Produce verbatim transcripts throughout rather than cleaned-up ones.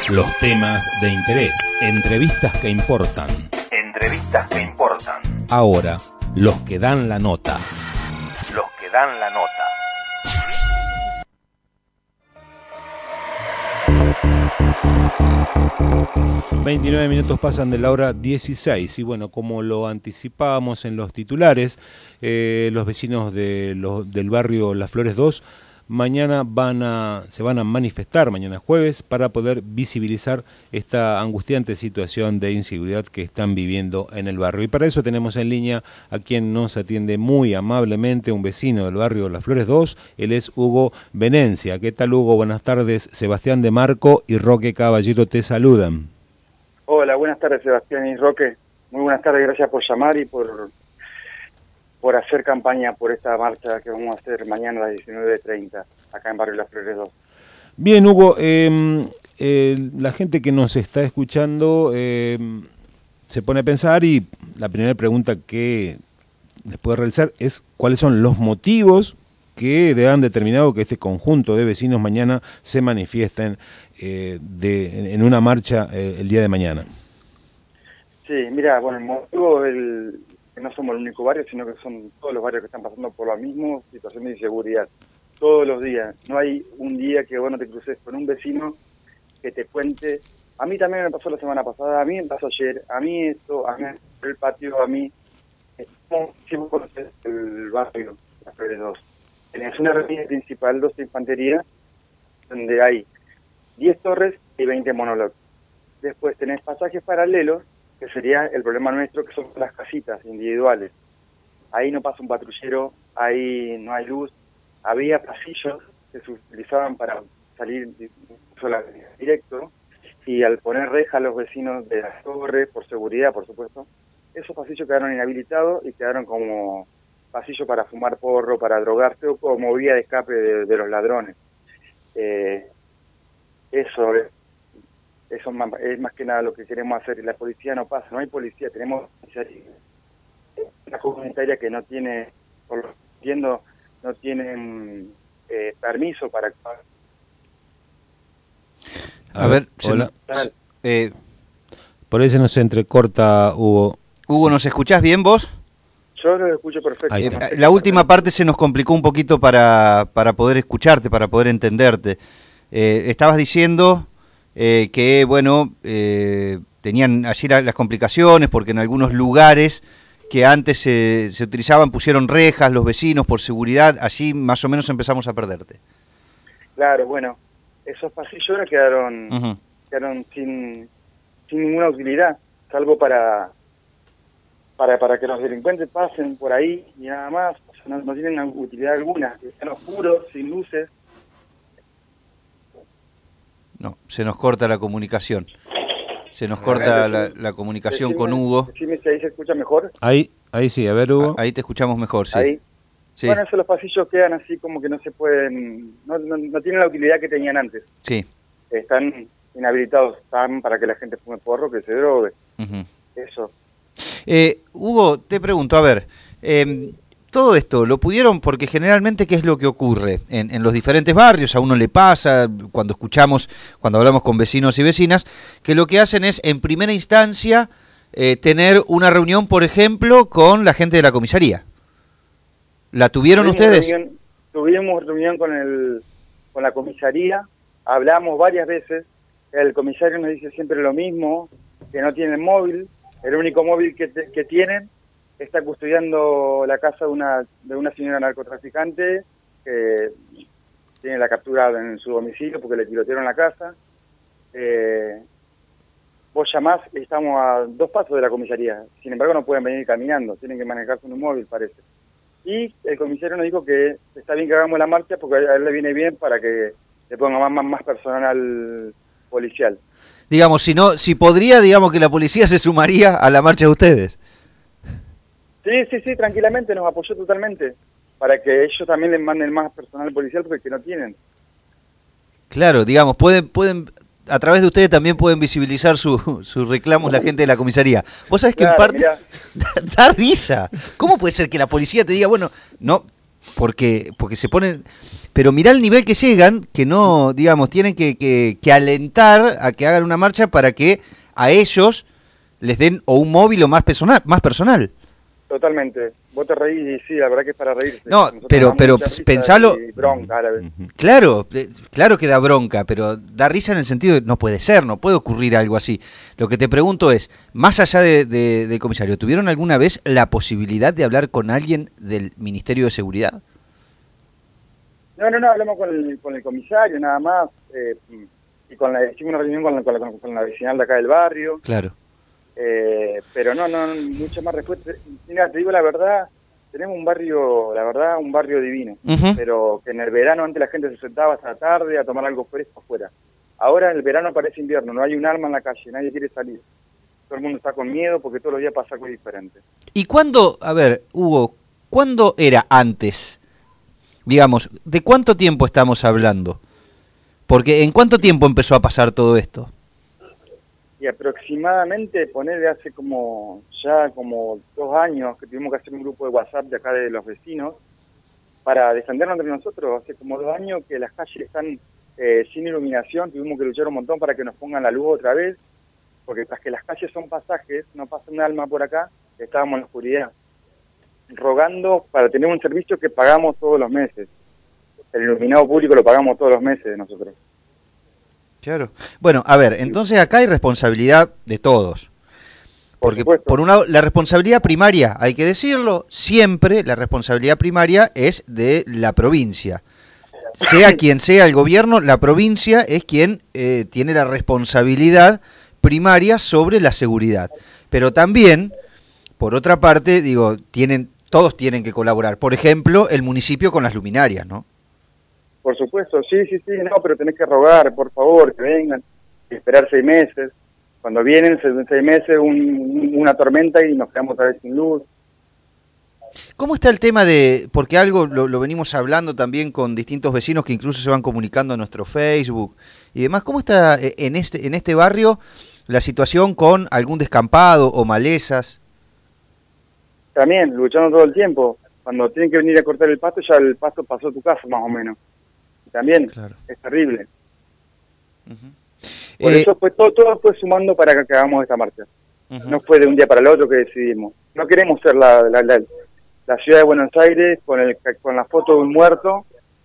Los temas de interés, entrevistas que importan. Entrevistas que importan. Ahora, los que dan la nota. Los que dan la nota. veintinueve minutos pasan de la hora dieciséis y bueno, como lo anticipábamos en los titulares, eh, los vecinos de los, del barrio Las Flores dos mañana van a, se van a manifestar, mañana jueves, para poder visibilizar esta angustiante situación de inseguridad que están viviendo en el barrio. Y para eso tenemos en línea a quien nos atiende muy amablemente, un vecino del barrio Las Flores dos, él es Hugo Venencia. ¿Qué tal, Hugo? Buenas tardes. Sebastián de Marco y Roque Caballero te saludan. Hola, buenas tardes, Sebastián y Roque. Muy buenas tardes, gracias por llamar y por... por hacer campaña por esta marcha que vamos a hacer mañana a las diecinueve treinta, acá en Barrio Las Flores dos. Bien, Hugo, eh, eh, la gente que nos está escuchando eh, se pone a pensar y la primera pregunta que les puedo realizar es cuáles son los motivos que han determinado que este conjunto de vecinos mañana se manifiesten eh, de, en una marcha eh, el día de mañana. Sí, mira, bueno, el motivo el que no somos el único barrio, sino que son todos los barrios que están pasando por la misma situación de inseguridad. Todos los días. No hay un día que vos no te cruces con un vecino que te cuente. A mí también me pasó la semana pasada, a mí me pasó ayer, a mí esto, a mí el patio, a mí. Si vos conocés el barrio, Las Flores dos, tenés una avenida principal, dos de infantería, donde hay diez torres y veinte monologues. Después tenés pasajes paralelos, que sería el problema nuestro, que son las casitas individuales. Ahí no pasa un patrullero, ahí no hay luz. Había pasillos que se utilizaban para salir directo, y al poner reja a los vecinos de las torres, por seguridad, por supuesto, esos pasillos quedaron inhabilitados y quedaron como pasillo para fumar porro, para drogarse o como vía de escape de, de los ladrones. Eh, eso es. Eso es más que nada lo que queremos hacer. La policía no pasa, no hay policía, tenemos una comunitaria que no tiene, por lo que entiendo, no tienen eh, permiso para actuar. A, a ver, ver hola. Se, eh, por ahí se nos entrecorta, Hugo. Hugo, sí. ¿Nos escuchás bien vos? Yo lo escucho perfecto. Eh, la última parte se nos complicó un poquito para, para poder escucharte, para poder entenderte. Eh, estabas diciendo... Eh, que bueno, eh, tenían allí la, las complicaciones porque en algunos lugares que antes se, se utilizaban pusieron rejas los vecinos por seguridad, allí más o menos empezamos a perderte. Claro, bueno, esos pasillos ahora quedaron, uh-huh. quedaron sin, sin ninguna utilidad, salvo para, para para que los delincuentes pasen por ahí y nada más. O sea, no, no tienen utilidad alguna, están oscuros, sin luces. No, se nos corta la comunicación. Se nos corta la, la comunicación decime, con Hugo. Decime si ahí se escucha mejor. Ahí, ahí sí, a ver, Hugo. Ahí te escuchamos mejor, sí. Ahí. Sí. Bueno, esos los pasillos quedan así como que no se pueden, no, no, no tienen la utilidad que tenían antes. Sí. Están inhabilitados, están para que la gente fume porro, que se drogue. Uh-huh. Eso. Eh, Hugo, te pregunto, a ver, eh, todo esto, ¿lo pudieron? Porque generalmente, ¿qué es lo que ocurre? En, en los diferentes barrios, a uno le pasa, cuando escuchamos, cuando hablamos con vecinos y vecinas, que lo que hacen es, en primera instancia, eh, tener una reunión, por ejemplo, con la gente de la comisaría. ¿La tuvieron tuvimos ustedes? Reunión, tuvimos reunión con, el, con la comisaría, hablamos varias veces, el comisario nos dice siempre lo mismo, que no tienen móvil, el único móvil que, te, que tienen está custodiando la casa de una de una señora narcotraficante que tiene la captura en su domicilio porque le tirotearon la casa. Eh, vos llamás y estamos a dos pasos de la comisaría. Sin embargo, no pueden venir caminando, tienen que manejar con un móvil, parece. Y el comisario nos dijo que está bien que hagamos la marcha porque a él le viene bien para que le ponga más, más, más personal policial. Digamos, si no, si podría, digamos que la policía se sumaría a la marcha de ustedes. Sí, sí, sí, tranquilamente, nos apoyó totalmente, para que ellos también les manden más personal policial porque que no tienen. Claro, digamos, pueden, pueden, a través de ustedes también pueden visibilizar sus su reclamos la gente de la comisaría. Vos sabés que claro, en parte da, da risa. ¿Cómo puede ser que la policía te diga, bueno, no, porque porque se ponen, pero mirá el nivel que llegan, que no, digamos, tienen que, que, que alentar a que hagan una marcha para que a ellos les den o un móvil o más personal, más personal. Totalmente. Vos te reís y sí, la verdad que es para reírse. No, Nosotros pero damos pero mucha risa pensalo. y bronca a la vez. Claro, eh, claro que da bronca, pero da risa en el sentido de no puede ser, no puede ocurrir algo así. Lo que te pregunto es, más allá de, de, del comisario, ¿tuvieron alguna vez la posibilidad de hablar con alguien del Ministerio de Seguridad? No, no, no, hablamos con el, con el comisario nada más, eh, y con la, hicimos una reunión con la, con, la, con la vecinal de acá del barrio. Claro. Eh, pero no, no, mucha más respuesta. Mira, te digo la verdad, tenemos un barrio, la verdad, un barrio divino, Uh-huh. pero que en el verano antes la gente se sentaba hasta la tarde a tomar algo fresco afuera. Ahora en el verano parece invierno, no hay un alma en la calle, nadie quiere salir. Todo el mundo está con miedo porque todos los días pasa algo diferente. ¿Y cuándo, a ver, Hugo, cuándo era antes? Digamos, ¿de cuánto tiempo estamos hablando? Porque ¿en cuánto tiempo empezó a pasar todo esto? Y aproximadamente, poner de hace como, ya como dos años que tuvimos que hacer un grupo de WhatsApp de acá de los vecinos para defendernos entre nosotros. Hace como dos años que las calles están eh, sin iluminación, tuvimos que luchar un montón para que nos pongan la luz otra vez, porque tras que las calles son pasajes, no pasa un alma por acá, estábamos en la oscuridad, rogando para tener un servicio que pagamos todos los meses. El iluminado público lo pagamos todos los meses de nosotros. Claro. Bueno, a ver, entonces acá hay responsabilidad de todos. Porque Por, por un lado, la responsabilidad primaria, hay que decirlo, siempre la responsabilidad primaria es de la provincia. Sea quien sea el gobierno, la provincia es quien eh, tiene la responsabilidad primaria sobre la seguridad. Pero también, por otra parte, digo, tienen, todos tienen que colaborar. Por ejemplo, el municipio con las luminarias, ¿no? Por supuesto, sí, sí, sí, no, pero tenés que rogar, por favor, que vengan, y esperar seis meses. Cuando vienen seis, seis meses, un, una tormenta y nos quedamos otra vez sin luz. ¿Cómo está el tema de, porque algo lo, lo venimos hablando también con distintos vecinos que incluso se van comunicando en nuestro Facebook y demás, ¿cómo está en este, en este barrio la situación con algún descampado o malezas? También, luchando todo el tiempo. Cuando tienen que venir a cortar el pasto, ya el pasto pasó a tu casa, más o menos. También, claro. Es terrible. Uh-huh. Por eh, eso fue todo, todo fue sumando para que hagamos esta marcha. Uh-huh. No fue de un día para el otro que decidimos. No queremos ser la, la, la, la ciudad de Buenos Aires con el con la foto de un muerto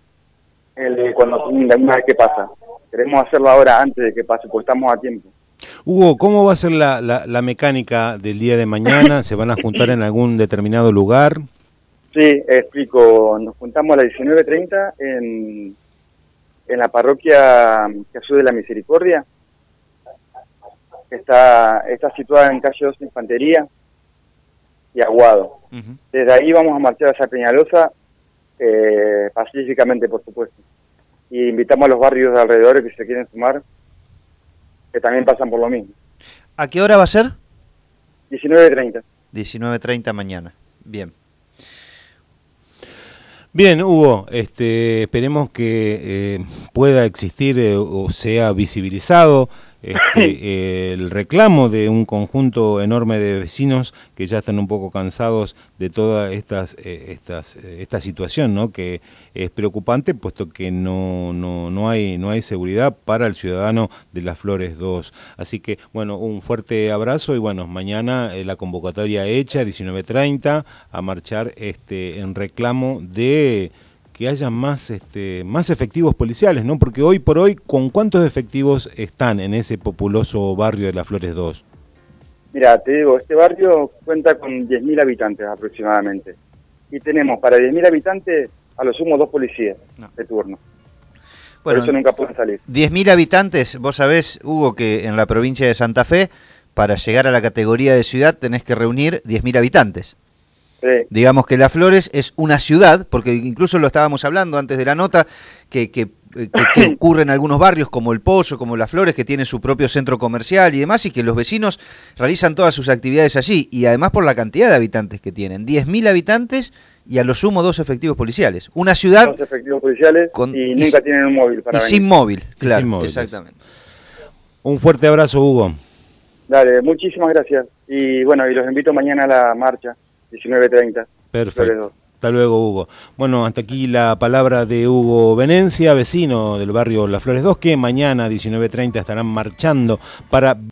el, cuando una vez que pasa. Queremos hacerlo ahora antes de que pase, porque estamos a tiempo. Hugo, ¿cómo va a ser la, la, la mecánica del día de mañana? ¿Se van a juntar en algún determinado lugar? Sí, explico. Nos juntamos a las diecinueve treinta en... en la parroquia Jesús de la Misericordia, que está, está situada en calle dos Infantería y Aguado. Uh-huh. Desde ahí vamos a marchar hacia Peñalosa, eh, pacíficamente, por supuesto. Y invitamos a los barrios de alrededor que se quieren sumar, que también pasan por lo mismo. ¿A qué hora va a ser? diecinueve treinta. diecinueve treinta mañana. Bien. Bien, Hugo, este, esperemos que eh, pueda existir eh, o sea visibilizado este, el reclamo de un conjunto enorme de vecinos que ya están un poco cansados de toda estas, eh, estas, eh, esta situación, ¿no? Que es preocupante puesto que no, no, no, hay, no hay seguridad para el ciudadano de Las Flores dos. Así que, bueno, un fuerte abrazo y bueno, mañana eh, la convocatoria hecha, diecinueve treinta, a marchar este, en reclamo de que haya más este más efectivos policiales, ¿no? Porque hoy por hoy, ¿con cuántos efectivos están en ese populoso barrio de Las Flores dos? Mira, te digo, este barrio cuenta con diez mil habitantes aproximadamente. Y tenemos para diez mil habitantes a lo sumo dos policías no. de turno. Bueno, por eso nunca pueden salir. diez mil habitantes, vos sabés, Hugo, que en la provincia de Santa Fe, para llegar a la categoría de ciudad tenés que reunir diez mil habitantes. Sí. Digamos que Las Flores es una ciudad, porque incluso lo estábamos hablando antes de la nota, que, que, que, que ocurre en algunos barrios como El Pozo, como Las Flores, que tiene su propio centro comercial y demás, y que los vecinos realizan todas sus actividades allí, y además por la cantidad de habitantes que tienen, diez mil habitantes y a lo sumo dos efectivos policiales. Una ciudad... Dos efectivos policiales con, y, y nunca tienen un móvil para Y venir. sin móvil, claro, sin móvil, exactamente. Un fuerte abrazo, Hugo. Dale, muchísimas gracias. Y bueno, y los invito mañana a la marcha. diecinueve treinta. Perfecto. Hasta luego, Hugo. Bueno, hasta aquí la palabra de Hugo Venencia, vecino del barrio Las Flores dos, que mañana a diecinueve treinta estarán marchando para